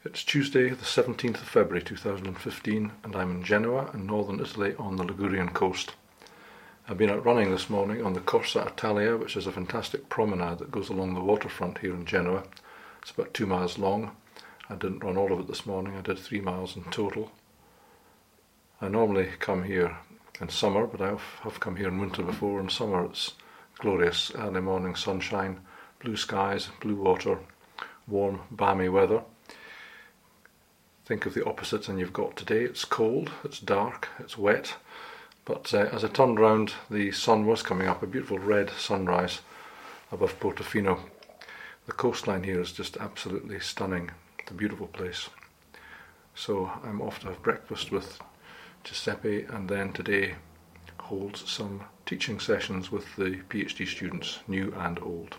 It's Tuesday, the 17th of February 2015, and I'm in Genoa in northern Italy on the Ligurian coast. I've been out running this morning on the Corsa Italia, which is a fantastic promenade that goes along the waterfront here in Genoa. It's about 2 miles long. I didn't run all of it this morning, I did 3 miles in total. I normally come here in summer, but I have come here in winter before. In summer it's glorious, early morning sunshine, blue skies, blue water, warm, balmy weather. Think of the opposite and you've got today. It's cold, it's dark, it's wet, but as I turned round, the sun was coming up, a beautiful red sunrise above Portofino. The coastline here is just absolutely stunning. It's a beautiful place. So I'm off to have breakfast with Giuseppe, and then today holds some teaching sessions with the PhD students, new and old.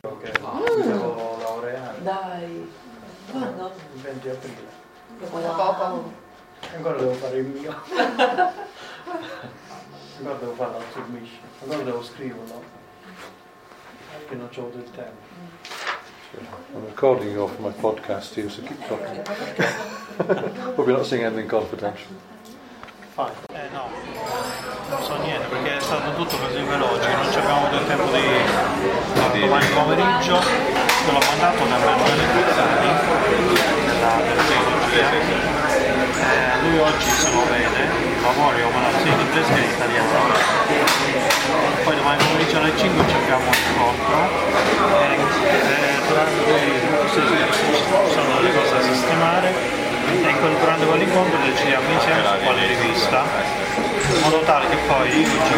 Dai, quando? Il 20 aprile. Wow. Ancora devo fare il mio. Ancora devo fare la submission. Ancora devo scriverlo. Perché non c'ho avuto il tempo. I'm recording you off my podcast here, so keep talking. Hope you're not saying anything confidential. No, non so niente perché è stato tutto così veloce, non ci abbiamo avuto il tempo di domani pomeriggio. Io l'ho mandato da Emanuele Guzzani del teologia. Lui oggi se lo vede, lavoro io mandato sia in inglese che in italiano. Poi domani pomeriggio alle 5 ci abbiamo un incontro. Sono le cose da sistemare e durante quell'incontro decidiamo insieme su quale rivista, in modo tale che poi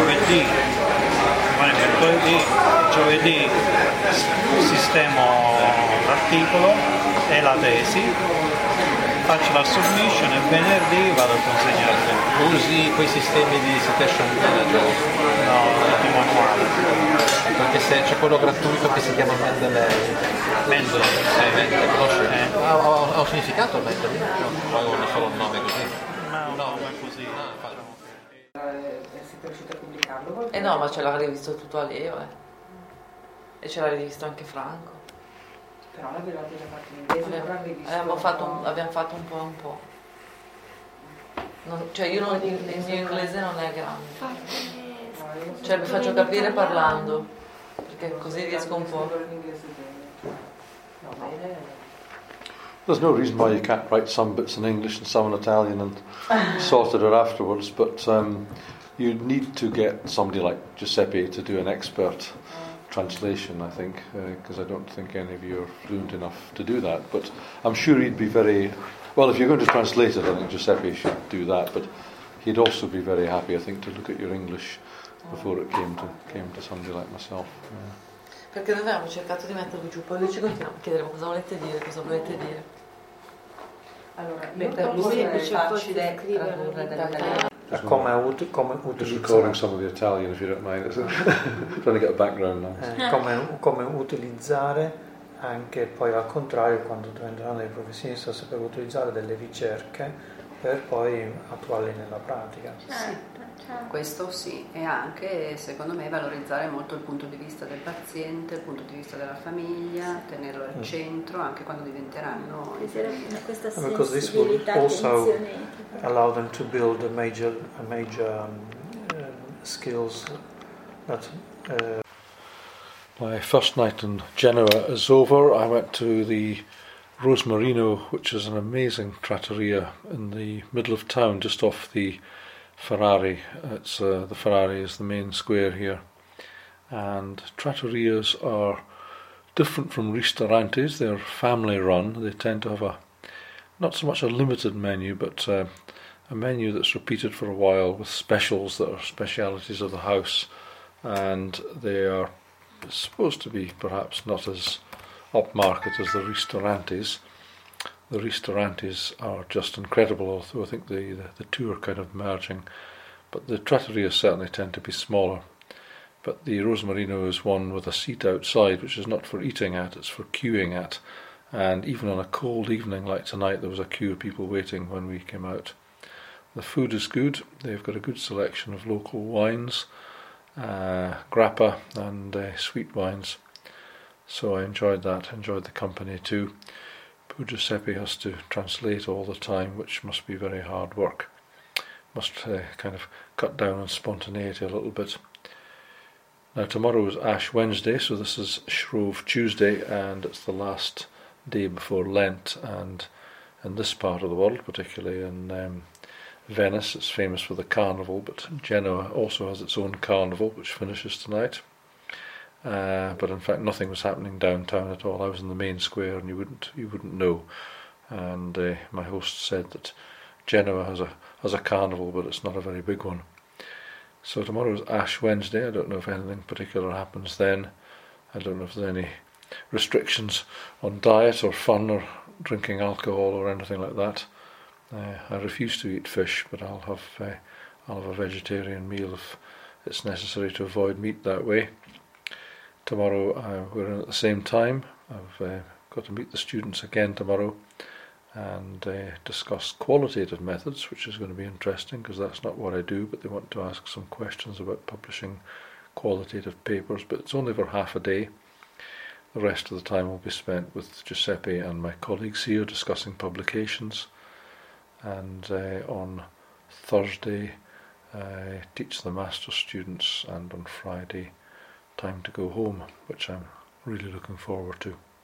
giovedì sistemo l'articolo e la tesi, faccio la submission e venerdì vado a consegnare. Usi quei sistemi di citation manager? No, il manuale. Perché se c'è quello gratuito che si chiama Mendeley. Conosci? Ha un significato Mendeley? No, o solo un nome così? No, è così. Siete riusciti a pubblicarlo? No, ma ce l'ha rivisto tutto a Leo, e ce l'ha rivisto anche Franco. Però l'avete fatto in inglese, abbiamo fatto un po'. Cioè il mio inglese non è grande. Cioè mi faccio capire parlando, perché così riesco un po'. There's no reason why you can't write some bits in English and some in Italian and sort it out afterwards, but you need to get somebody like Giuseppe to do an expert translation, I think, because I don't think any of you are fluent enough to do that, but I'm sure he'd be very, well, if you're going to translate it, I think Giuseppe should do that, but he'd also be very happy, I think, to look at your English before it came to somebody like myself. Perché noi avevamo cercato di metterlo giù, poi lui ci continuava a chiedere cosa volete dire. Allora, per lui è facile tradurre dall'italiano. Come utilizzare. Just recording some of the Italian, if you don't mind. Trying to get a background now. Come utilizzare anche poi al contrario quando diventeranno dei professionisti a saper utilizzare delle ricerche per poi attuarle nella pratica. Questo sì, e anche secondo me valorizzare molto il punto di vista del paziente, il punto di vista della famiglia, tenerlo al centro anche quando diventeranno questa because this will also allow them to build a major skills that My first night in Genoa is over. I went to the Rosmarino, which is an amazing trattoria in the middle of town, just off the Ferrari. It's the Ferrari is the main square here, and trattorias are different from ristorantes. They're family run. They tend to have not so much a limited menu, but a menu that's repeated for a while with specials that are specialities of the house, and they are supposed to be perhaps not as upmarket as the ristorantes. The ristorantes are just incredible, although I think the two are kind of merging, but the trattorias certainly tend to be smaller. But the Rosmarino is one with a seat outside, which is not for eating at, it's for queuing at, and even on a cold evening like tonight there was a queue of people waiting when we came out. The food is good. They've got a good selection of local wines, grappa and sweet wines, so I enjoyed that, enjoyed the company too. poor Giuseppe has to translate all the time, which must be very hard work. Must kind of cut down on spontaneity a little bit. Now tomorrow is Ash Wednesday, so this is Shrove Tuesday, and it's the last day before Lent, and in this part of the world, particularly in Venice, it's famous for the carnival, but Genoa also has its own carnival, which finishes tonight. But in fact nothing was happening downtown at all. I was in the main square and you wouldn't know. And my host said that Genoa has a carnival, but it's not a very big one. So tomorrow is Ash Wednesday. I don't know if anything particular happens then. I don't know if there's any restrictions on diet or fun or drinking alcohol or anything like that. I refuse to eat fish, but I'll have a vegetarian meal if it's necessary to avoid meat that way. Tomorrow we're in at the same time. I've got to meet the students again tomorrow and discuss qualitative methods, which is going to be interesting because that's not what I do, but they want to ask some questions about publishing qualitative papers, but it's only for half a day. The rest of the time will be spent with Giuseppe and my colleagues here discussing publications, and on Thursday I teach the master's students, and on Friday time to go home, which I'm really looking forward to.